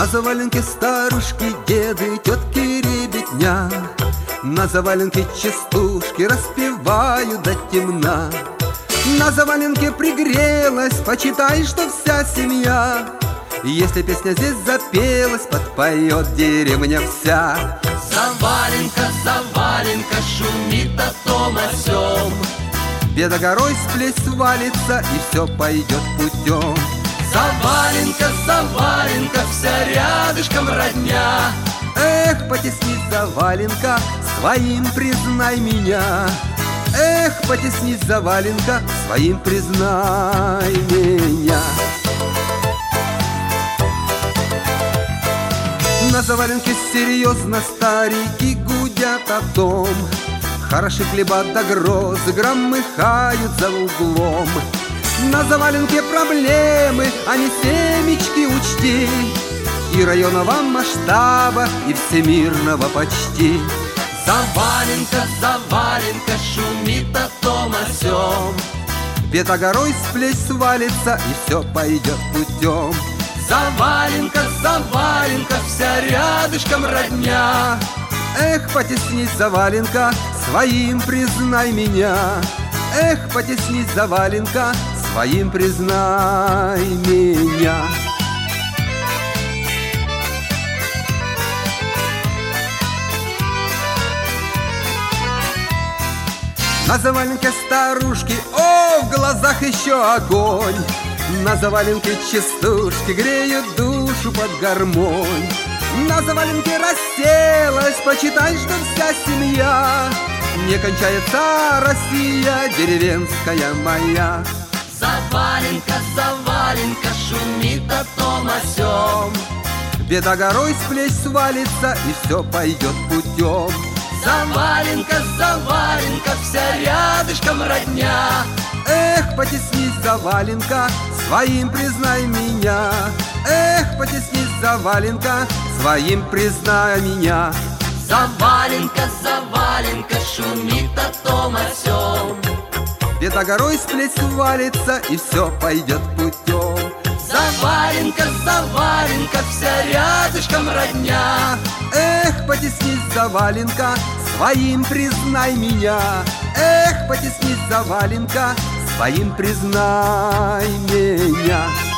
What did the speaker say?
На заваленке старушки, деды, тетки, ребятня, на заваленке частушки распевают до темна. На заваленке пригрелась, почитай, что вся семья. Если песня здесь запелась, подпоет деревня вся. Заваленка, заваленка, шумит о том о сём. Беда горой с плеч свалится, и все пойдет путем. Заваленка, заваленка, вся рядышком родня. Эх, потесни, заваленка, своим признай меня. Эх, потесни, заваленка, своим признай меня. На заваленке серьезно старики гудят о том. Хороши хлеба да грозы громыхают за углом. На заваленке проблемы, а не семечки учти, и районного масштаба, и всемирного почти. Заваленка, заваленка, шумит о том о сём. Беда горой с плеч свалится, и все пойдет путем. Заваленка, заваленка, вся рядышком родня. Эх, потеснись, заваленка, своим признай меня. Эх, потеснись, заваленка, своим признай меня. На заваленке старушки, о, в глазах еще огонь. На заваленке частушки греют душу под гармонь. На заваленке расселась, почитай, что вся семья. Не кончается Россия деревенская моя. Заваленка, заваленка, шумит о том о сём. Беда горой с плеч свалится, и все пойдет путем. Заваленка, заваленка, вся рядышком родня. Эх, потеснись, заваленка, своим признай меня. Эх, потеснись, заваленка, своим признай меня. Заваленка, заваленка, шумит о том о сём. Беда горой с плеч свалится, и все пойдет путем. Заваленка, заваленка, вся рядышком родня. Эх, потеснись, заваленка, своим признай меня. Эх, потеснись, заваленка, своим признай меня.